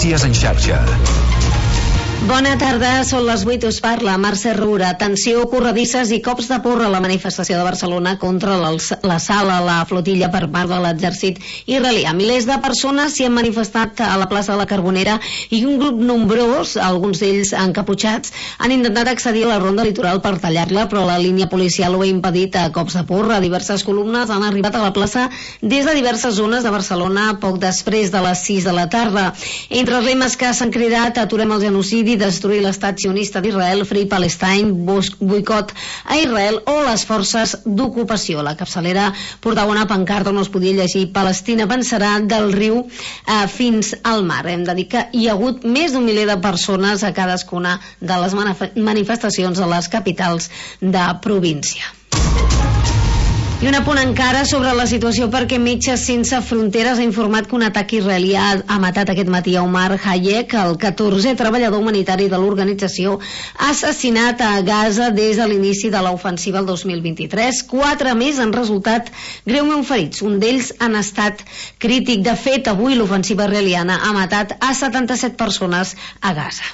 Notícies en xarxa. Bona tarda, són les 8, us parla Mercè Roura. Tensió, corredisses i cops de porra a la manifestació de Barcelona contra l'assalt a la flotilla per part de l'exèrcit israelià. Milers de persones s'hi han manifestat a la plaça de la Carbonera i un grup nombrós, alguns d'ells encaputxats, han intentat accedir a la ronda litoral per tallar-la, però la línia policial ho ha impedit a cops de porra. Diverses columnes han arribat a la plaça des de diverses zones de Barcelona poc després de les 6 de la tarda. Entre els lemes que s'han cridat: aturem el genocidi, destruir l'estat sionista d'Israel, Free Palestine, boicot a Israel o les forces d'ocupació. La capçalera portava una pancarta on es podia llegir: Palestina avançarà del riu fins al mar. Hem de dir que hi ha hagut més d'un miler de persones a cadascuna de les manifestacions a les capitals de província. I un apunt encara sobre la situació, perquè Metges Sense Fronteres ha informat que un atac israelià ha matat aquest matí a Omar Hayek, el 14è treballador humanitari de l'organització assassinat a Gaza des de l'inici de l'ofensiva el 2023. 4 més han resultat greument ferits, un d'ells en estat crític. De fet, avui l'ofensiva israeliana ha matat a 77 persones a Gaza.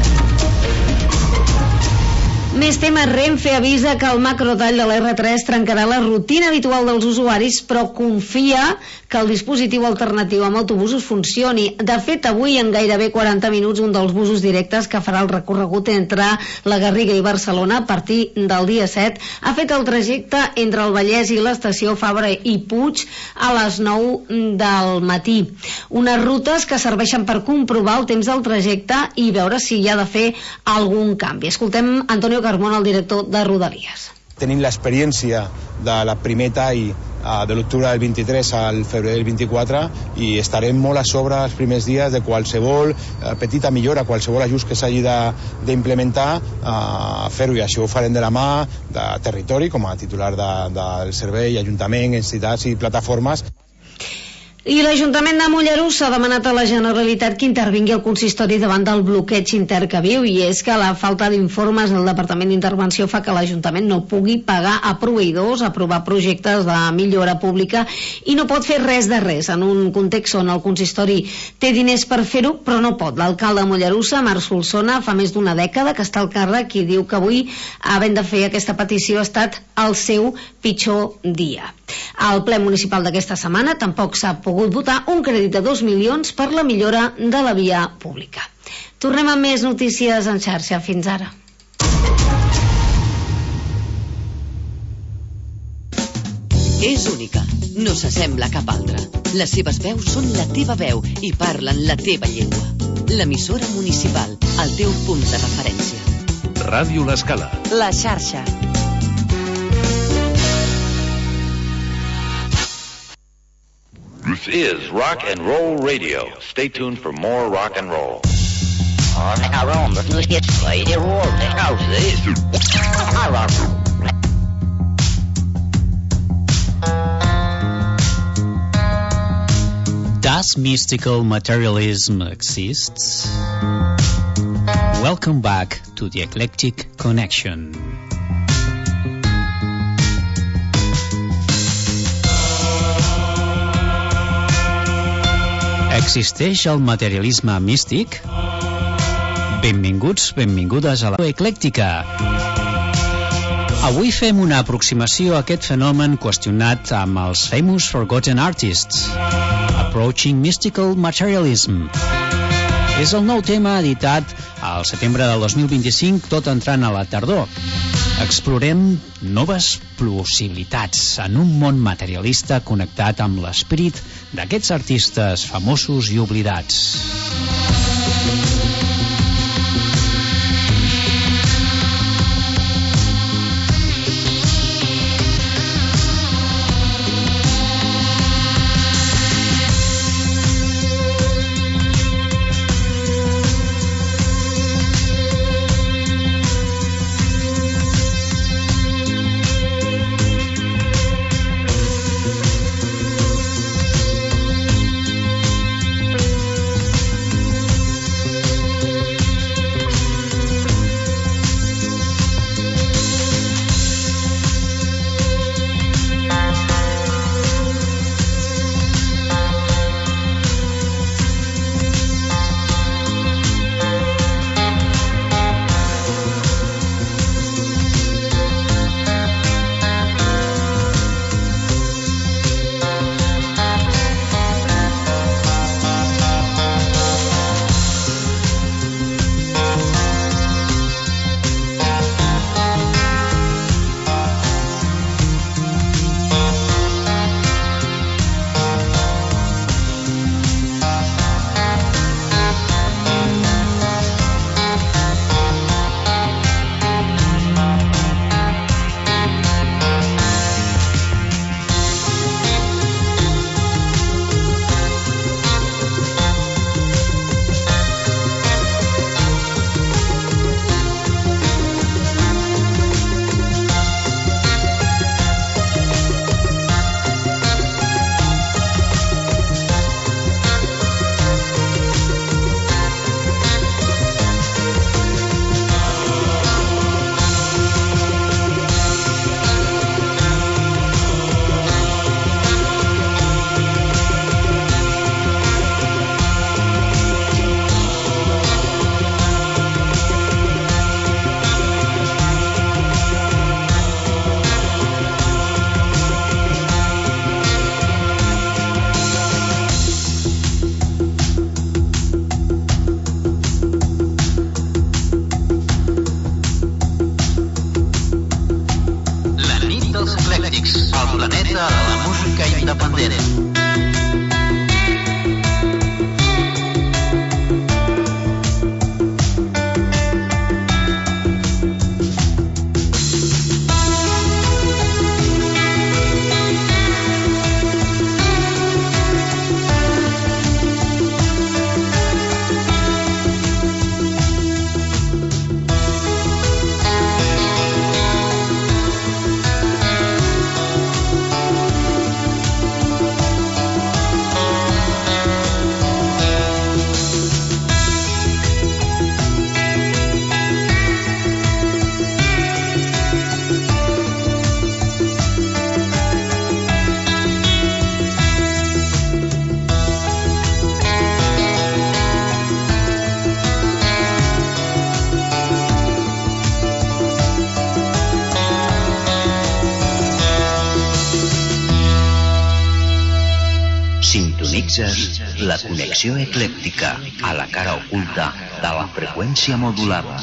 Més temes. Renfe avisa que el macrotall de l'R3 trencarà la rutina habitual dels usuaris, però confia que el dispositiu alternatiu amb autobusos funcioni. De fet, avui, en gairebé 40 minuts, un dels busos directes que farà el recorregut entre la Garriga i Barcelona a partir del dia 7 ha fet el trajecte entre el Vallès i l'estació Fabra i Puig a les 9 del matí. Unes rutes que serveixen per comprovar el temps del trajecte i veure si hi ha de fer algun canvi. Escoltem Antonio Carmona, el director de Rodalies. Tenim l'experiència de la primer tall de l'octubre del 23 al febrer del 24 i estarem molt a sobre els primers dies de qualsevol petita millora, qualsevol ajust que s'hagi d'implementar, fer-ho, i això ho farem de la mà de territori com a titular del servei, ajuntament, entitats i plataformes. I l'Ajuntament de Mollerussa ha demanat a la Generalitat que intervingui el consistori davant del bloqueig intern que viu, i és que la falta d'informes del Departament d'Intervenció fa que l'Ajuntament no pugui pagar a proveïdors, aprovar projectes de millora pública i no pot fer res de res en un context on el consistori té diners per fer-ho però no pot. L'alcalde de Mollerussa, Marc Solsona, fa més d'una dècada que està al càrrec i diu que avui, havent de fer aquesta petició, ha estat el seu pitjor dia. Al ple municipal d'aquesta setmana tampoc s'ha pogut votar un crèdit de 2 milions per la millora de la via pública. Tornem amb més notícies en xarxa. Fins ara. És única, no s'assembla a cap altra. Les seves veus són la teva veu i parlen la teva llengua. L'emissora municipal, el teu punt de referència. Ràdio L'Escala. La xarxa. This is Rock and Roll Radio. Stay tuned for more rock and roll. Does mystical materialism exist? Welcome back to the Eclectic Connection. Existeix el materialisme místic? Benvinguts, benvingudes a la Eclèctica. Avui fem una aproximació a aquest fenomen qüestionat amb els Famous Forgotten Artists, Approaching Mystical Materialism. És el nou tema editat al setembre del 2025, tot entrant a la tardor. Explorem noves possibilitats en un món materialista connectat amb l'esperit d'aquests artistes famosos i oblidats. Eclèctics, el planeta de la música independent. Sintonitzes la connexió eclèctica a la cara oculta de la freqüència modulada.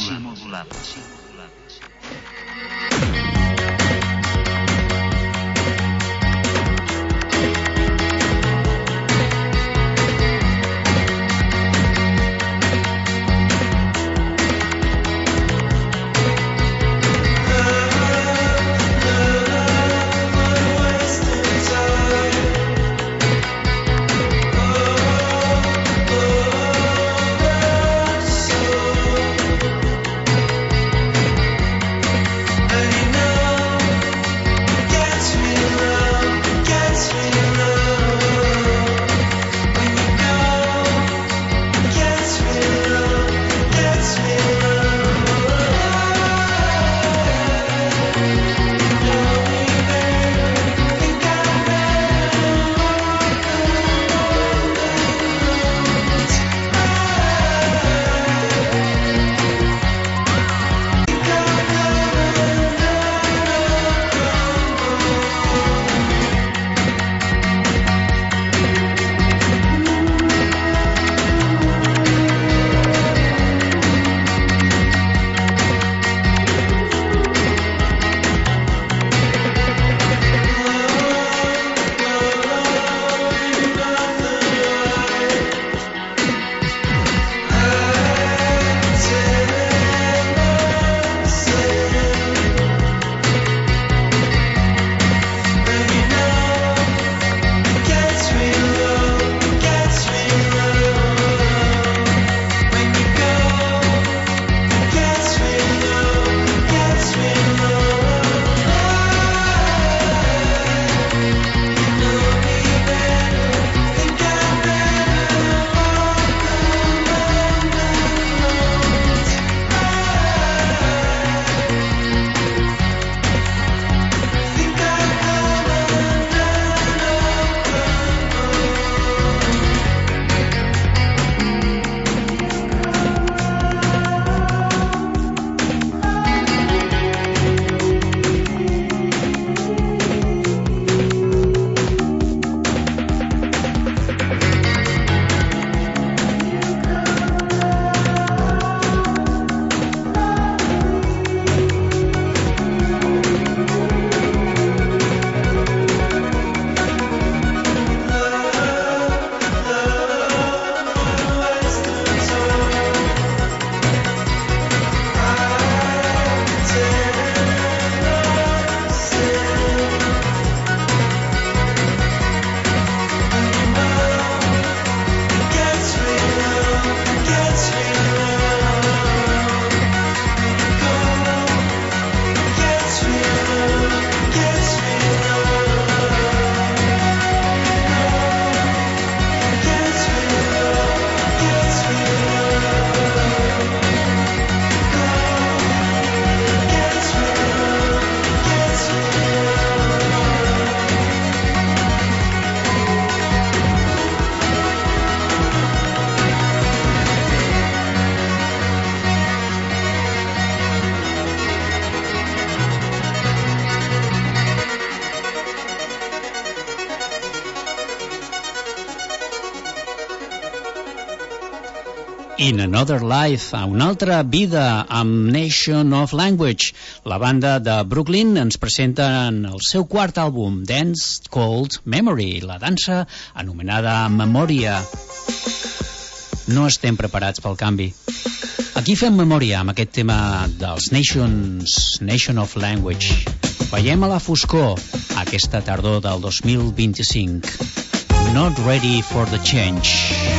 In Another Life, a una altra vida, amb Nation of Language. La banda de Brooklyn ens presenta en el seu quart àlbum, Dance Called Memory, la dansa anomenada Memòria. No estem preparats pel canvi. Aquí fem memòria amb aquest tema dels Nation of Language. Veiem a la foscor aquesta tardor del 2025. Not ready for the change.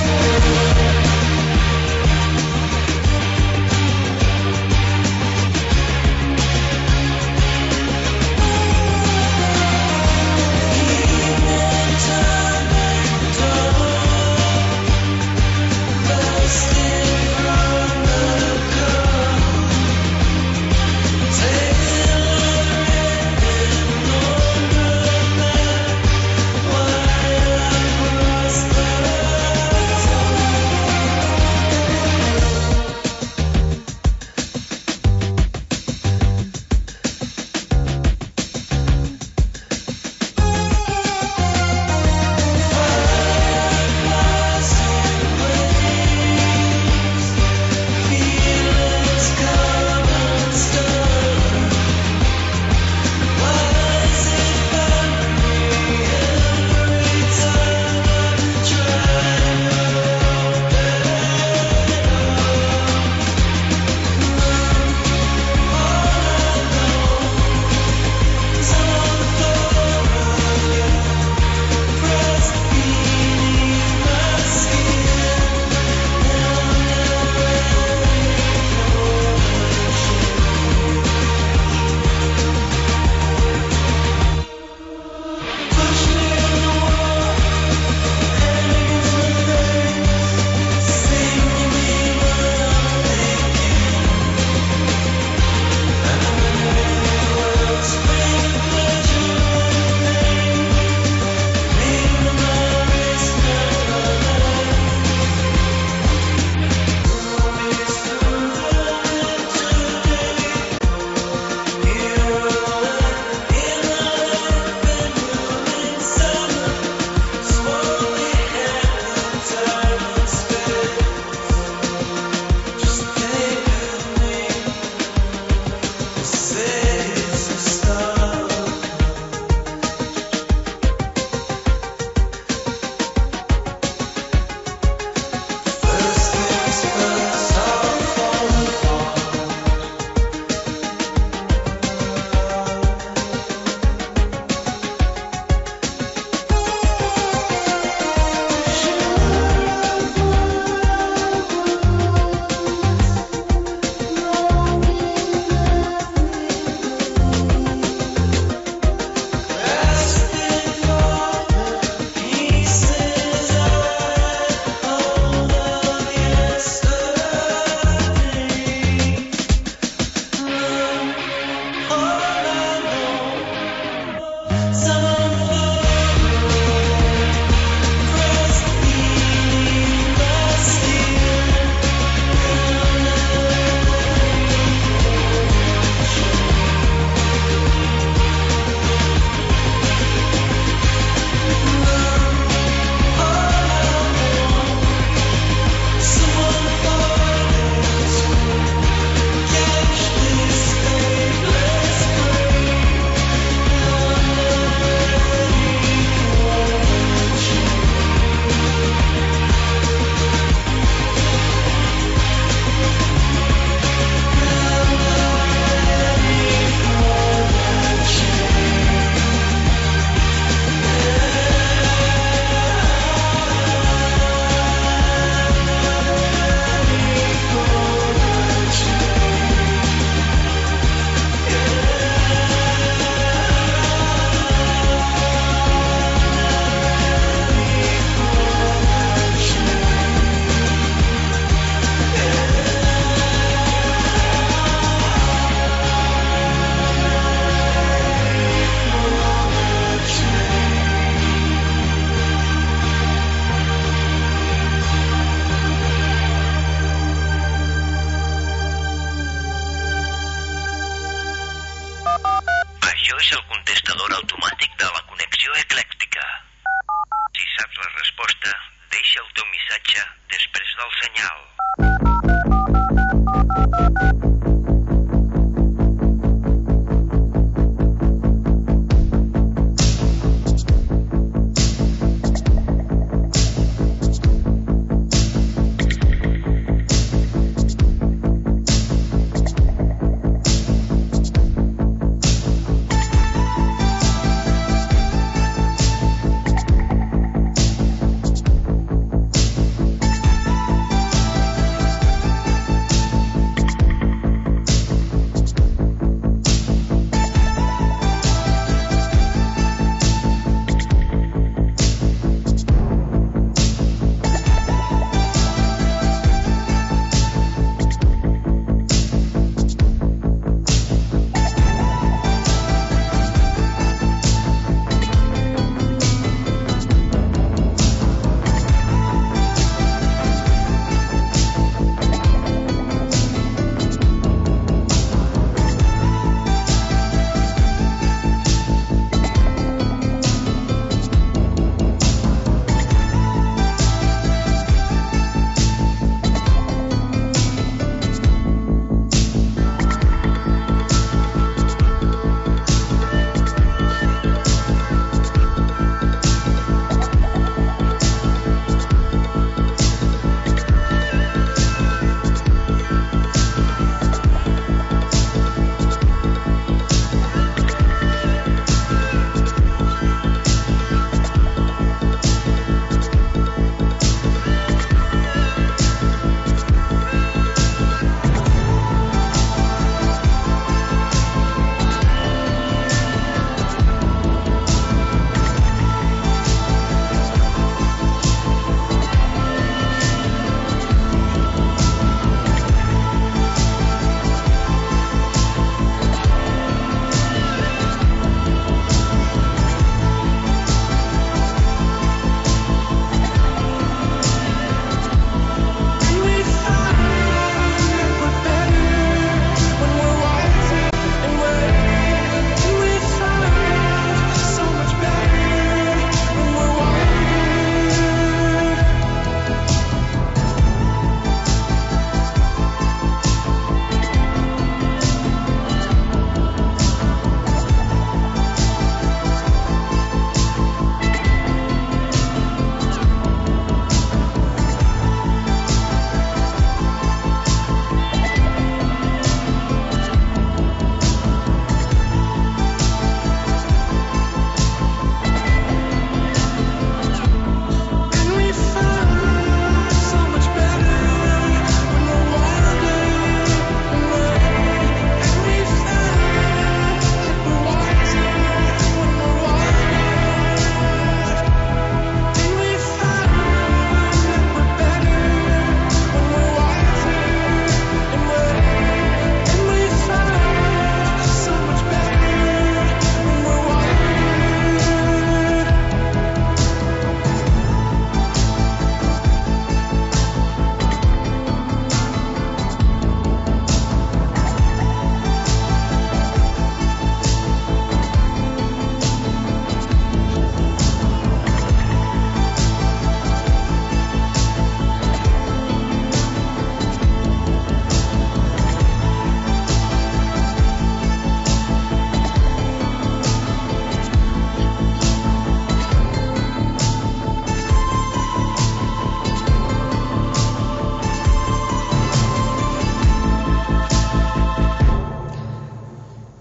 és el contestador automàtic de la connexió eclèctica. Si saps la resposta, deixa el teu missatge després del senyal.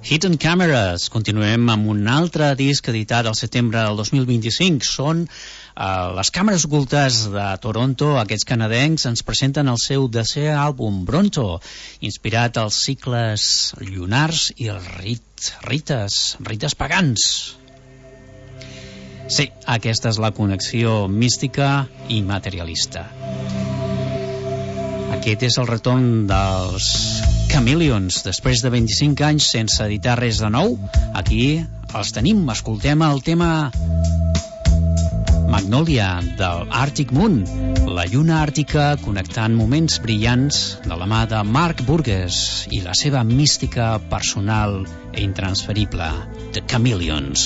Hidden Cameras. Continuem amb un altre disc editat al setembre del 2025. Són les càmeres ocultes de Toronto. Aquests canadencs ens presenten el seu desè àlbum, Bronto, inspirat als cicles llunars i els rites pagans. Sí, aquesta és la connexió mística i materialista. Aquest és el retorn dels Chameleons. Després de 25 anys sense editar res de nou, aquí els tenim. Escoltem el tema Magnolia del Arctic Moon, la lluna àrtica connectant moments brillants de la mà de Mark Burgess i la seva mística personal e intransferible, The Chameleons.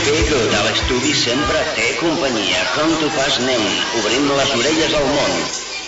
Begut a l'estudi sempre té companyia. Com tu fas, nen? Obrim les orelles al món.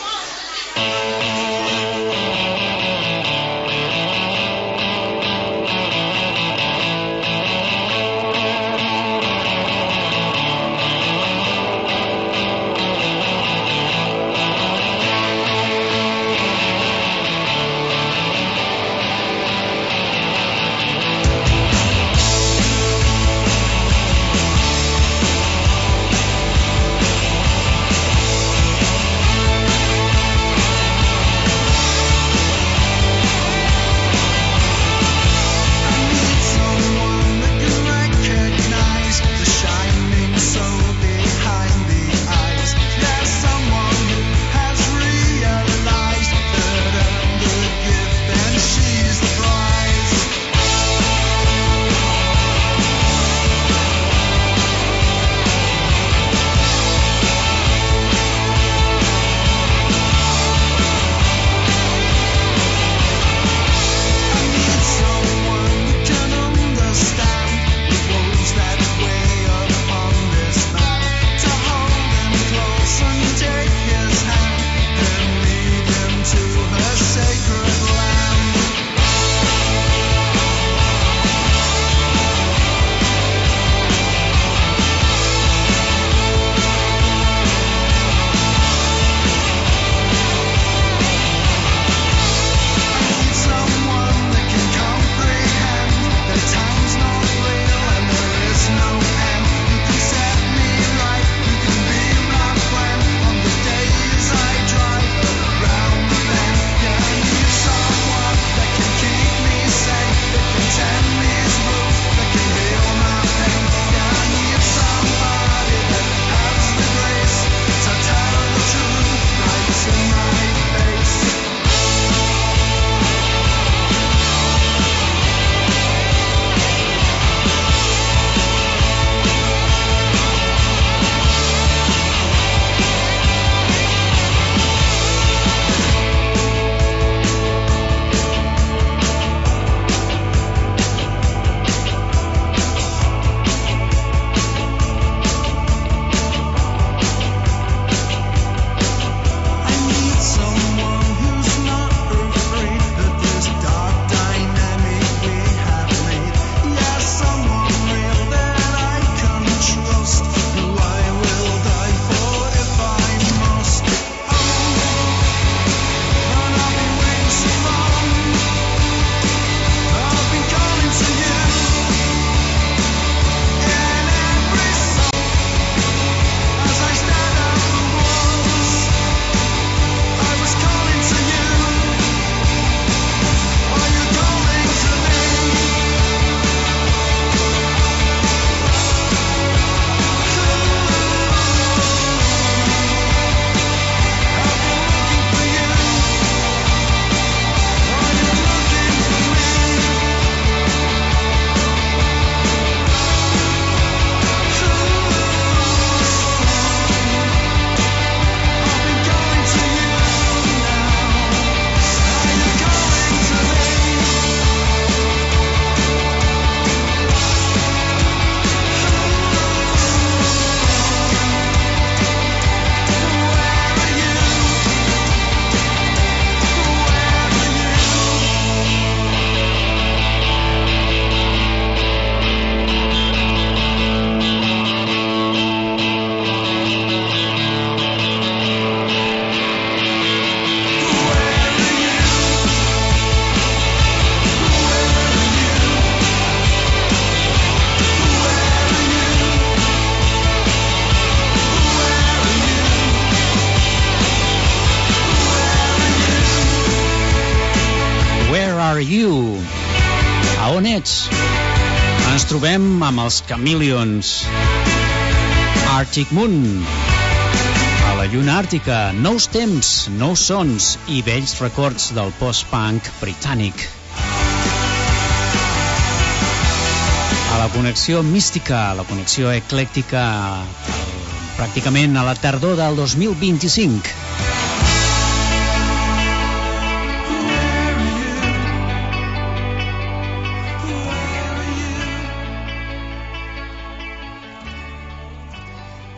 Are You? A on ets? Ens trobem amb els Chameleons. Arctic Moon. A la lluna àrtica, nous temps, nous sons i vells records del post-punk britànic. A la connexió mística, a la connexió eclèctica, pràcticament a la tardor del 2025.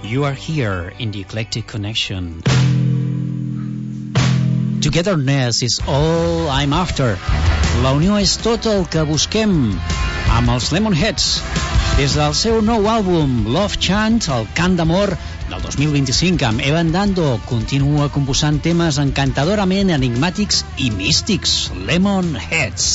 You are here in the Eclectic Connection. Togetherness is all I'm after. La unió és tot el que busquem amb els Lemonheads. Des del seu nou àlbum Love Chant, el cant d'amor del 2025, amb Evan Dando, continua composant temes encantadorament enigmàtics i místics. Lemonheads.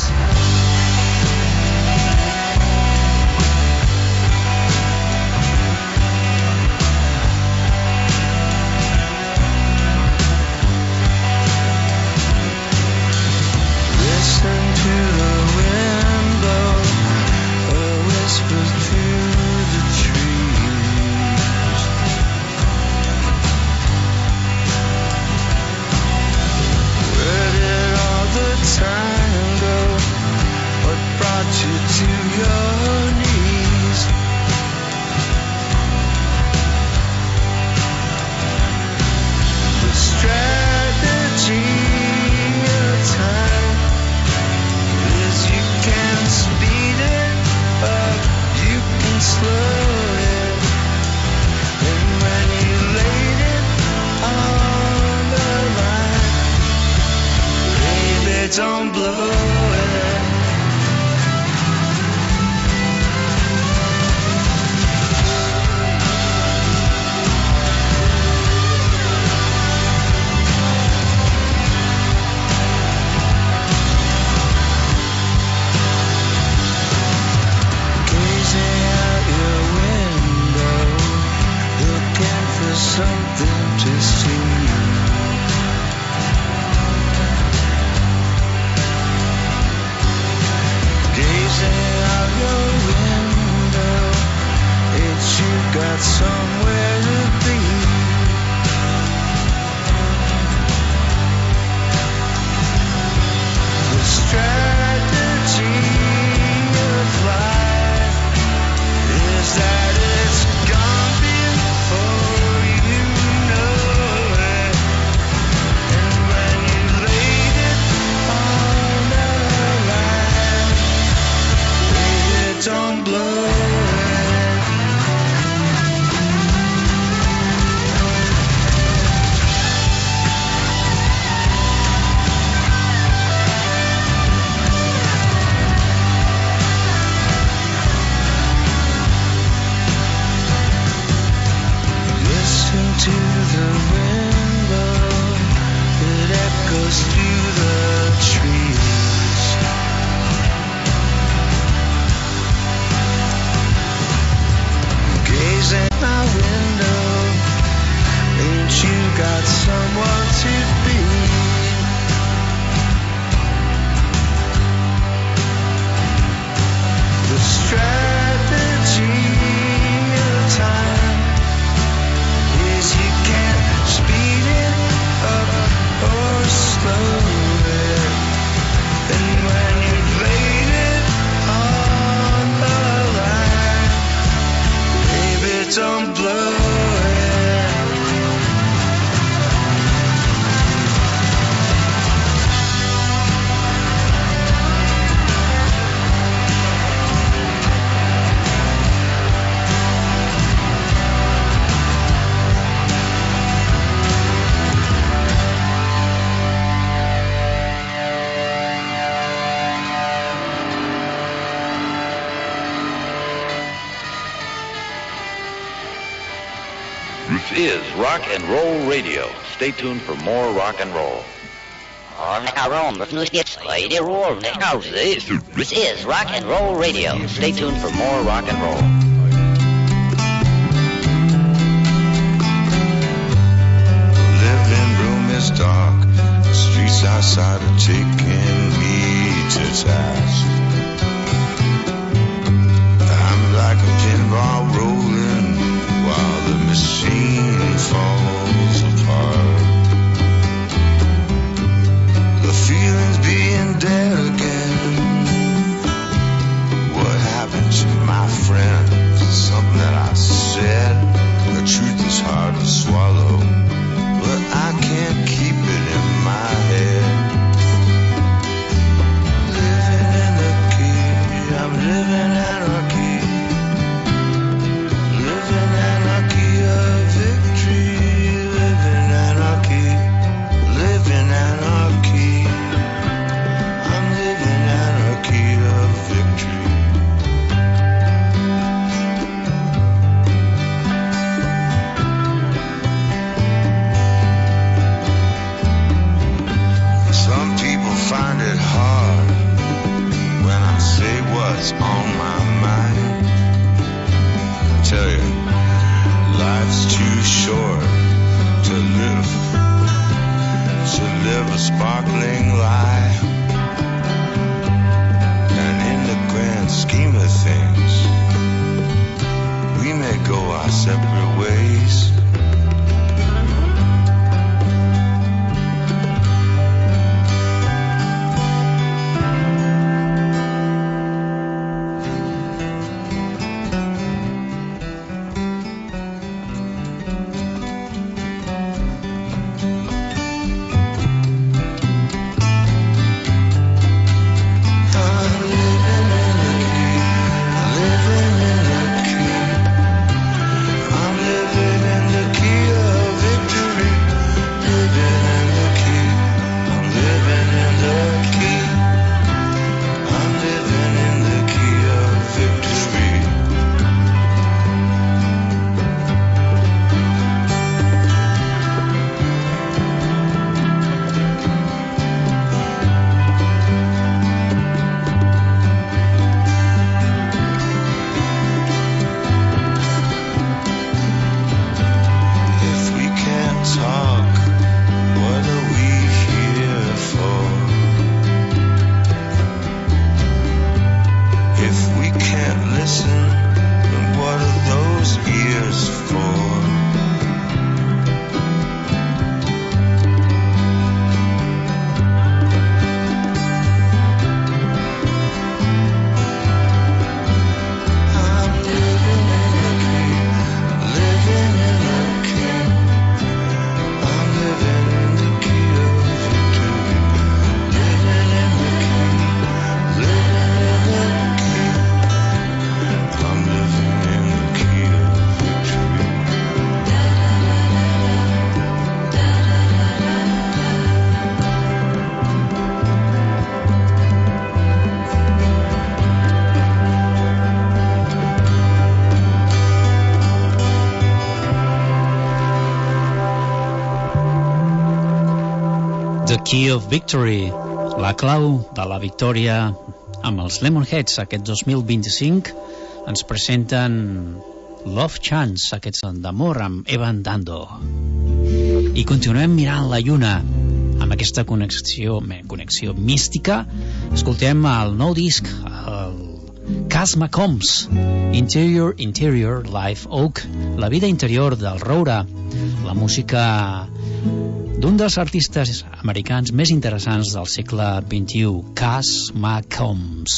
This is Rock and Roll Radio. Stay tuned for more rock and roll. This is Rock and Roll Radio. Stay tuned for more rock and roll. Living room is dark. The streets outside are taking me to task. I'm like a pinball rolling while the machine falls apart. The feeling's being dead again. What happened to my friend? sparkling light. And in the grand scheme of things, we may go our separate ways. The Key of Victory, la clau de la victòria amb els Lemonheads. Aquest 2025 ens presenten Love Chance, aquests d'amor amb Evan Dando. I continuem mirant la lluna amb aquesta connexió mística. Escoltem el nou disc, el Cass McCombs, Interior Live Oak, la vida interior del roure, la música d'un dels artistes americans més interessants del segle XXI, Cass McCombs.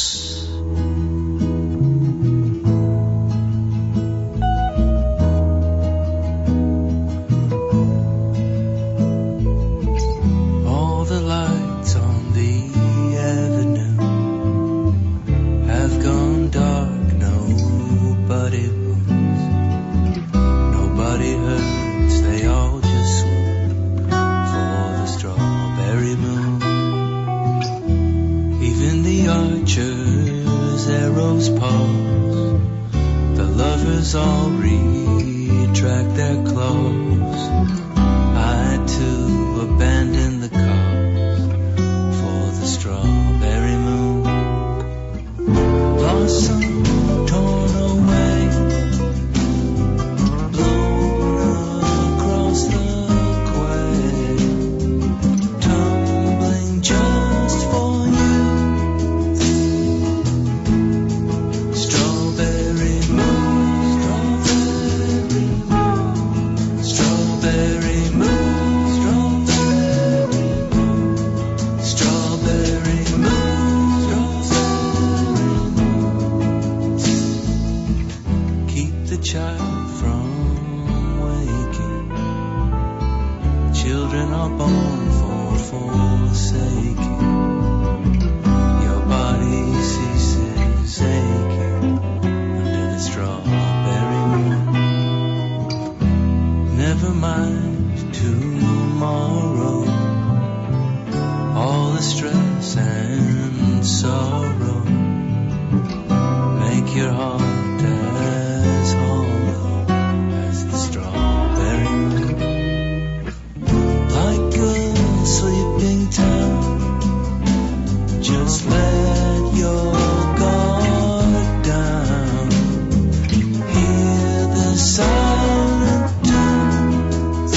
All the lights on the avenue have gone dark, nobody moves, nobody hurts, they all just swoon for the strawberry moon. Even the archer's arrows pause, the lovers all retract their claws. I too abandon the cause for the strawberry moon. Blossom torn away, blown across the quay, tumbling just for you. Strawberry moon, strawberry moon, strawberry moon, strawberry moon. Keep the child from waking. Children are born for forsaking. Your body ceases aching under the strawberry moon. Never mind tomorrow, all the stress and sorrow make your heart as hollow as the strawberry moon. Like a sleeping town, just let your guard down. Hear the silent tones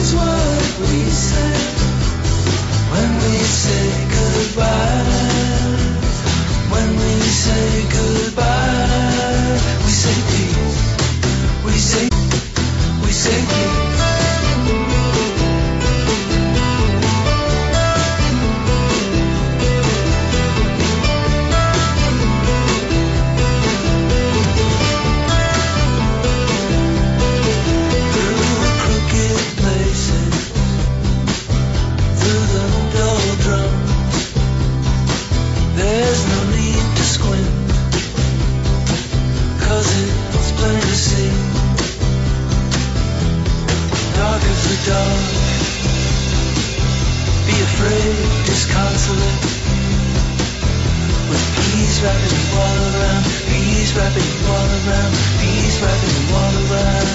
is what we say when we say goodbye. When we say goodbye, we say peace. We say peace. Be afraid, disconsolate. With peace wrapping you all around, peace wrapping you all around, peace wrapping you all around.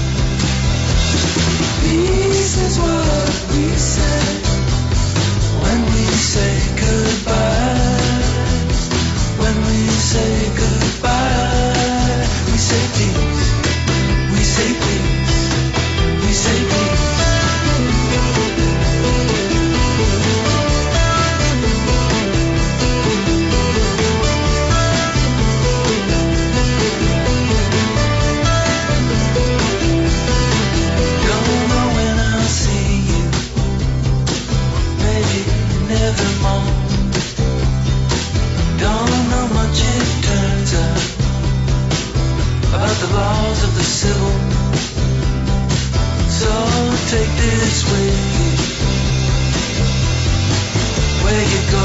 Peace is what we say when we say goodbye. When we say goodbye, we say peace. We say peace. We say peace. The laws of the civil. So take this with you. Where you go,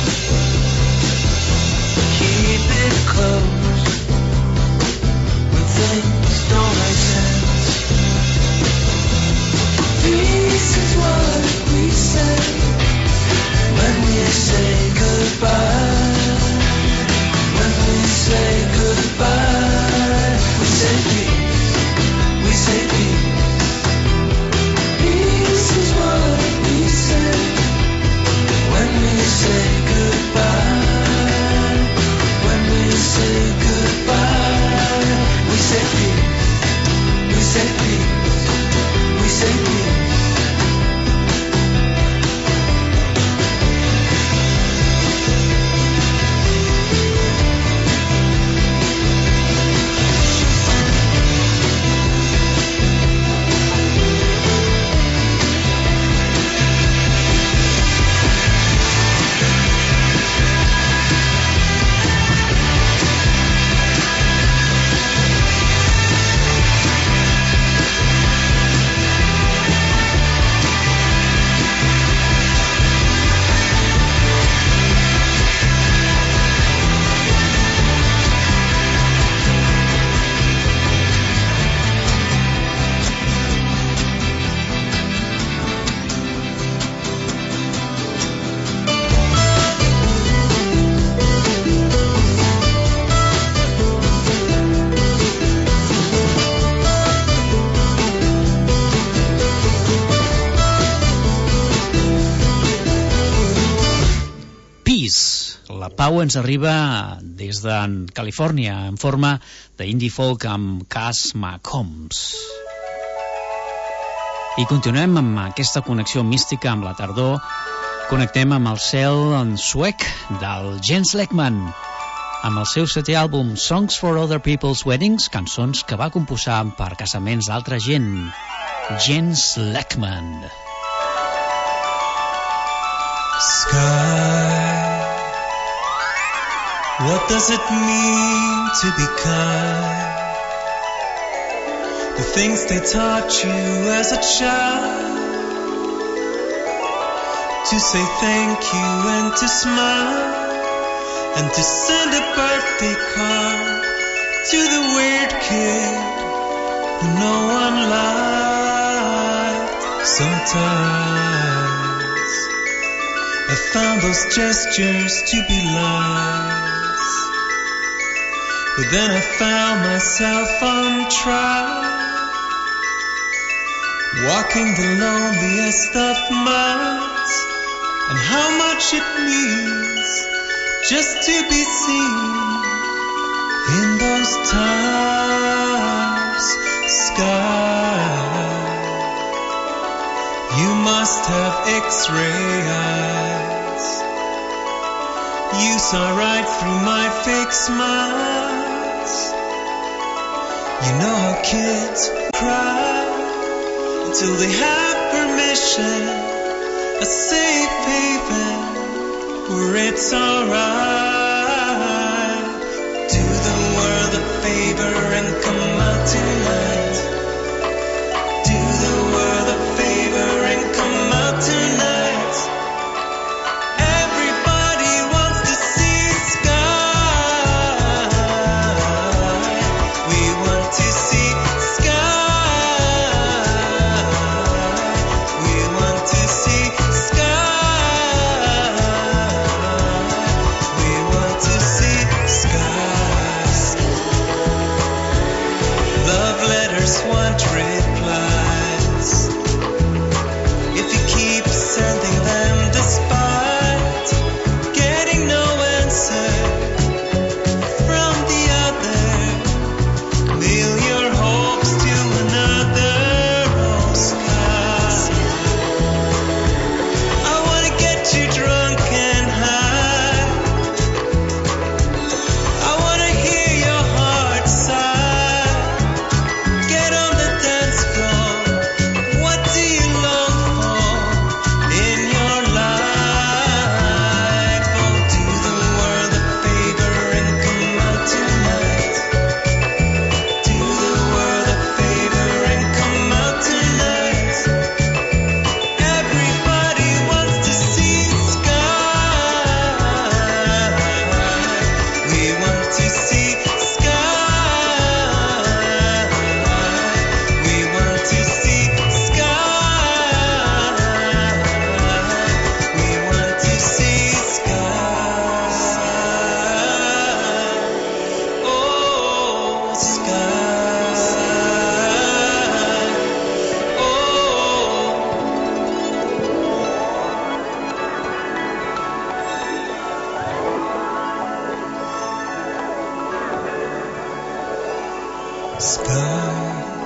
keep it close. When things don't make sense, this is what we say when we say goodbye. When we say goodbye, we say peace, we say peace. Peace is what we say when we say goodbye. When we say goodbye, we say peace, we say peace, we say peace. Pau ens arriba des de Califòrnia en forma d'indie folk amb Cass McCombs. I continuem amb aquesta connexió mística amb la tardor. Connectem amb el cel en suec del Jens Lekman, amb el seu setè àlbum Songs for Other People's Weddings, cançons que va composar per casaments d'altra gent. Jens Lekman. Sky, what does it mean to be kind? The things they taught you as a child, to say thank you and to smile, and to send a birthday card to the weird kid who no one liked. Sometimes I found those gestures to be lies, but then I found myself on trial, walking the loneliest of miles, and how much it means just to be seen in those times. Sky, You must have X-ray eyes. You saw right through my fake smiles. You know how kids cry until they have permission, a safe haven where it's alright. Do the world a favor and come out tonight. Do the world a favor and come out tonight. Everybody wants to see sky. We want to see sky. We want to see sky. We want to see sky. Love letters want replies. If you keep sending them despite getting no answer from the other, mail your hopes to another. Oh, sky, I wanna get you drunk and high. I wanna hear your heart sigh. Get on the dance floor. What do you long for in your life? Oh, do the world a favor and come out tonight. Do the world a favor and come out tonight. Everybody wants to see sky. We want to see sky. We want to see sky. We want to see sky. Oh, sky. Sky,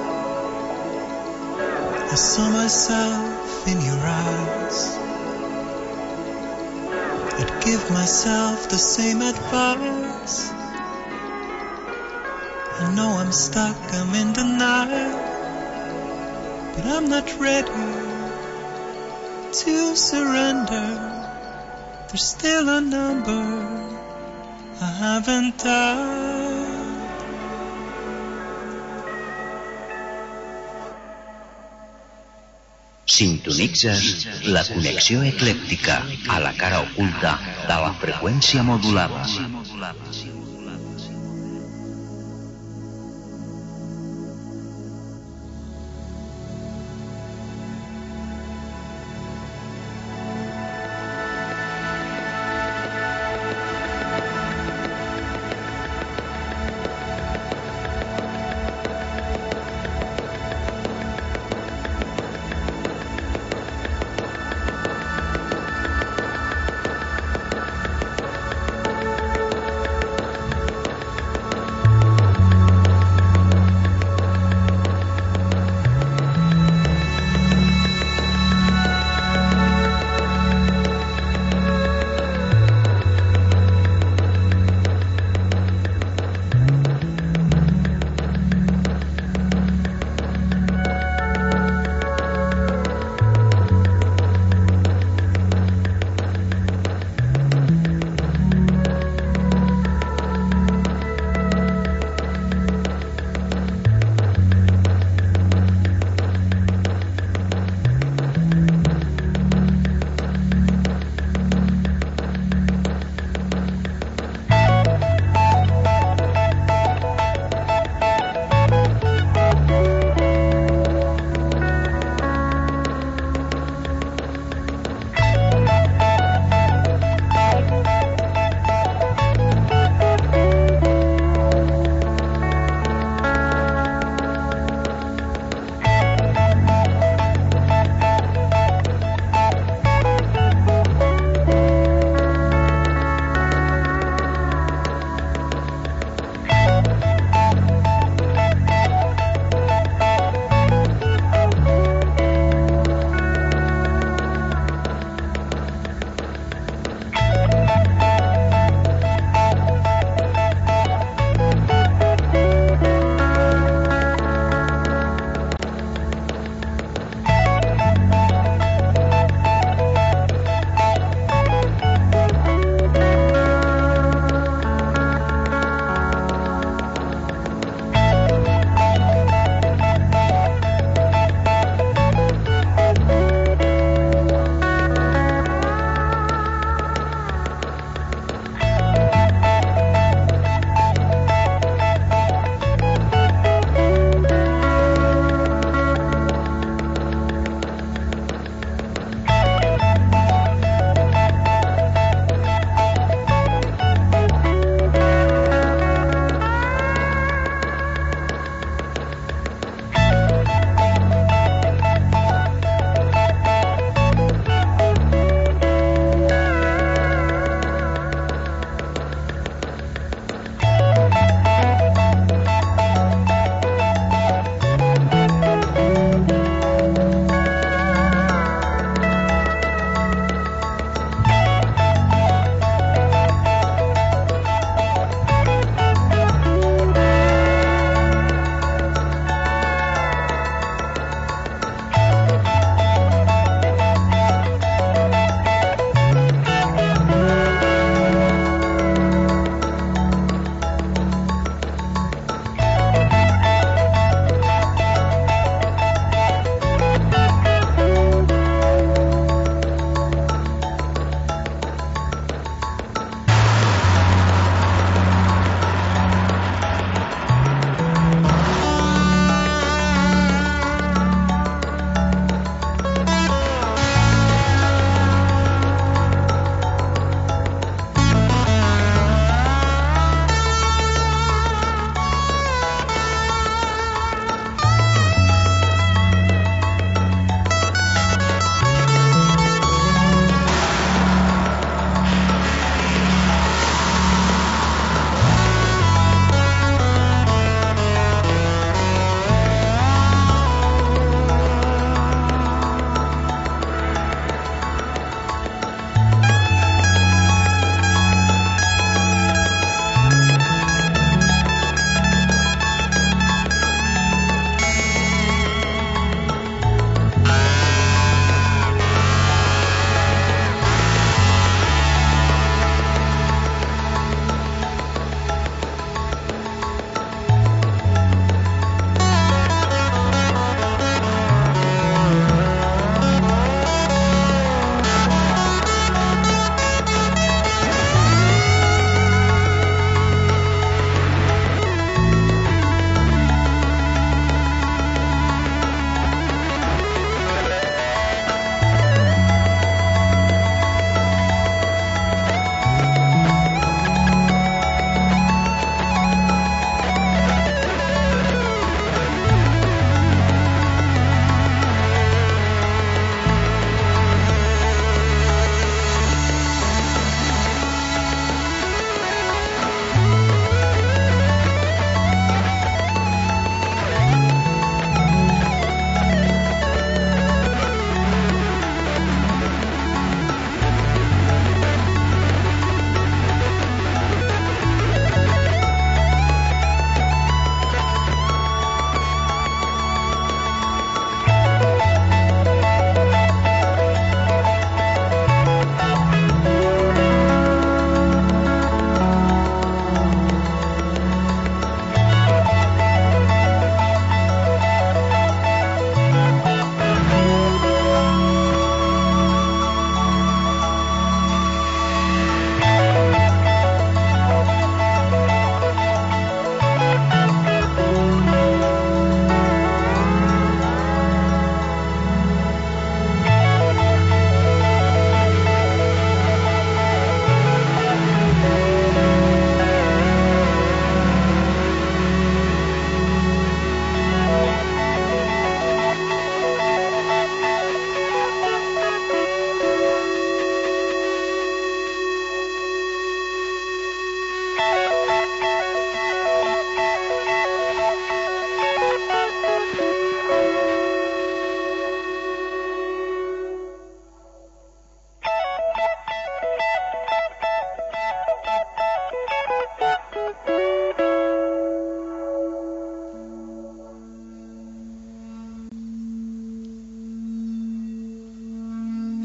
I saw myself in your eyes. I'd give myself the same advice. I know I'm stuck, I'm in denial, but I'm not ready to surrender. There's still a number I haven't dialed. Sintonitzes la connexió eclèctica a la cara oculta de la freqüència modulada.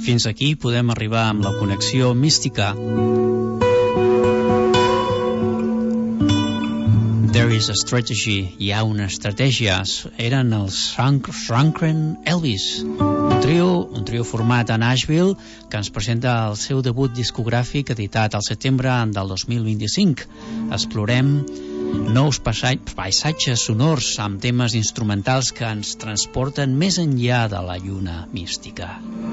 Fins aquí podem arribar amb la connexió mística. There is a strategy. Hi ha una estratègia. Eren els Shrunken Elvis, un trio format a Nashville que ens presenta el seu debut discogràfic editat al setembre del 2025. Explorem nous paisatges sonors amb temes instrumentals que ens transporten més enllà de la lluna mística.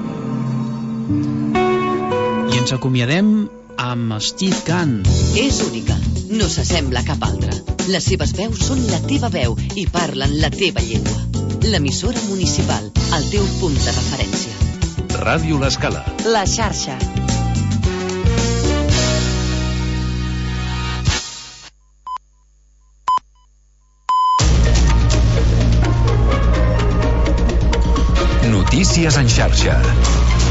I ens acomiadem amb Steve Gunn. És única, no s'assembla a cap altra. Les seves veus són la teva veu i parlen la teva llengua. L'emissora municipal, el teu punt de referència. Ràdio L'Escala. La xarxa. Notícies en xarxa.